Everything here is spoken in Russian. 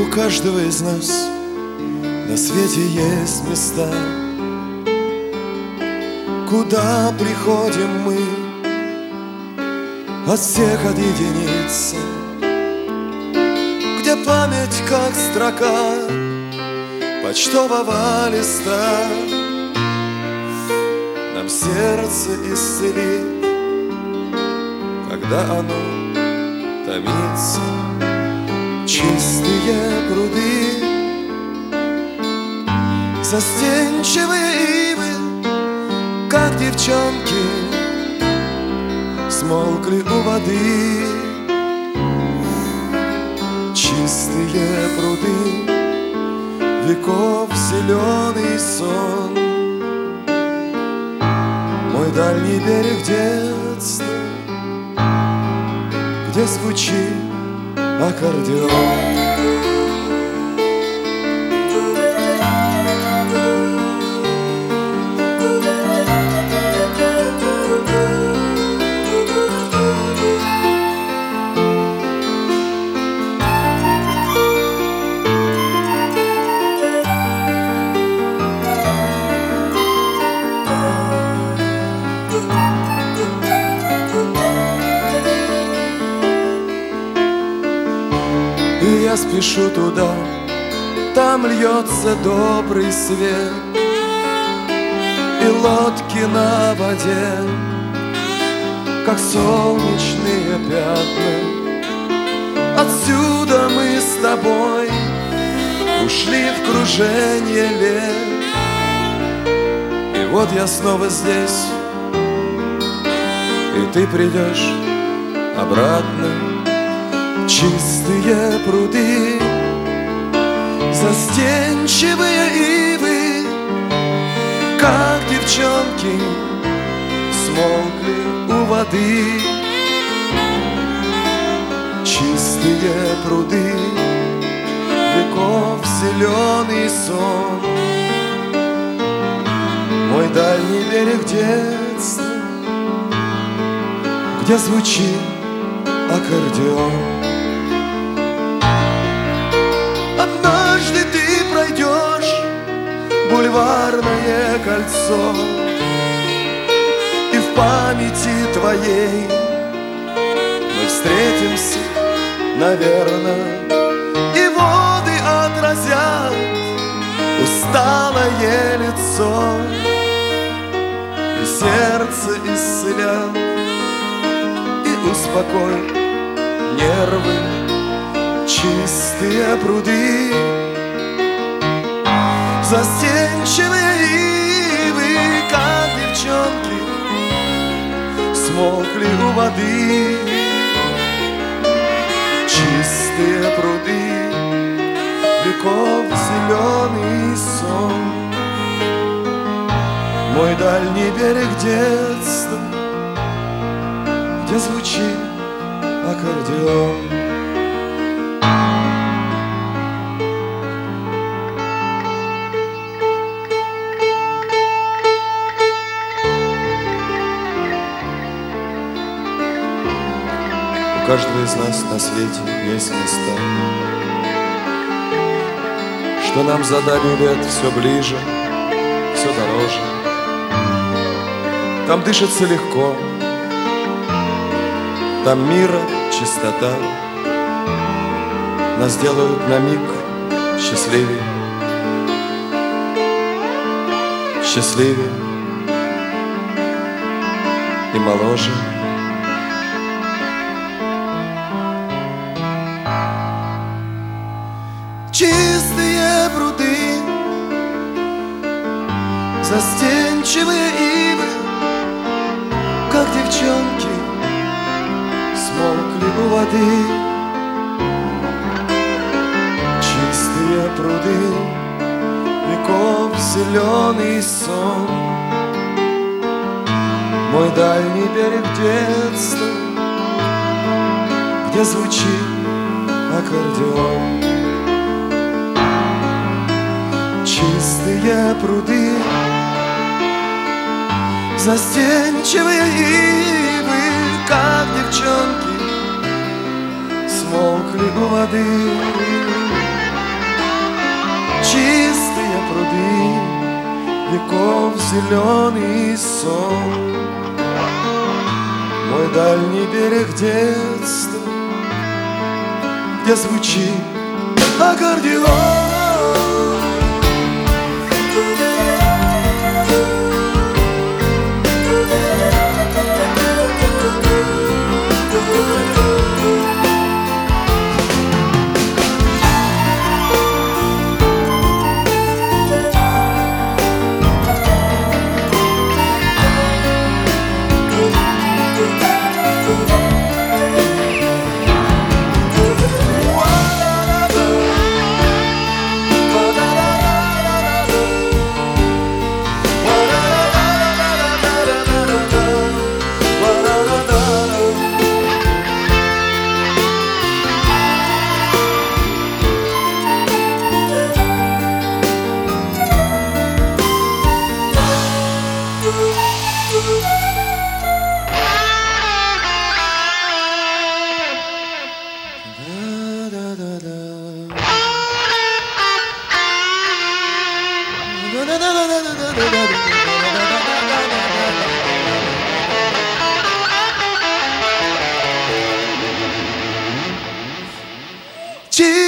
У каждого из нас на свете есть места, куда приходим мы от всех отъединиться, где память как строка почтового листа нам сердце исцелит, когда оно томится. Чистые пруды, застенчивые ивы, как девчонки, смолкли у воды. Чистые пруды, веков зеленый сон, мой дальний берег детства, где звучит аккордеон. И я спешу туда, там льется добрый свет, и лодки на воде, как солнечные пятна. Отсюда мы с тобой ушли в кружение лет, и вот я снова здесь, и ты придешь обратно. Чистые пруды, застенчивые ивы, как девчонки, смолкли у воды. Чистые пруды, веков зеленый сон, мой дальний берег детства, где звучит аккордеон. Однажды ты пройдешь бульварное кольцо, и в памяти твоей мы встретимся, наверное, и воды отразят усталое лицо, и сердце исцелят, и успокоит нервы. Чистые пруды, застенчивые ивы, как девчонки, смолкли у воды. Чистые пруды, веков зеленый сон, мой дальний берег детства, где звучит аккордеон. У каждого из нас на свете есть места, что нам за далью лет все ближе, все дороже. Там дышится легко, там мира чистота, нас делают на миг счастливее, счастливее и моложе. Чистые пруды, застенчивые ивы, как девчонки, смолкли у воды. Чистые пруды, веков зеленый сон, мой дальний берег детства, где звучит аккордеон. Чистые пруды, застенчивые ивы, как девчонки, смолкли у воды. чистые пруды, веков зеленый сон. Мой дальний берег детства, где звучит аккордеон. Cheers.